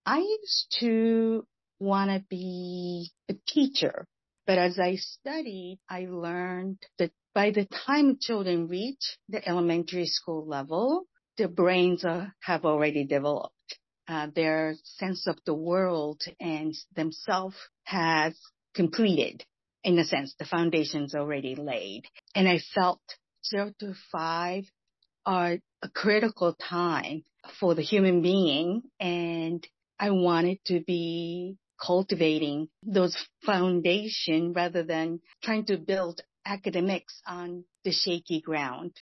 I used to want to be a teacher, but as I studied, I learned that by the time children reach the elementary school level, their brains have already developed. Their sense of the world and themselves has completed. In a sense, the foundation's already laid. And I felt 0 to 5 are a critical time for the human being, and I wanted to be cultivating those foundation rather than trying to build academics on the shaky ground.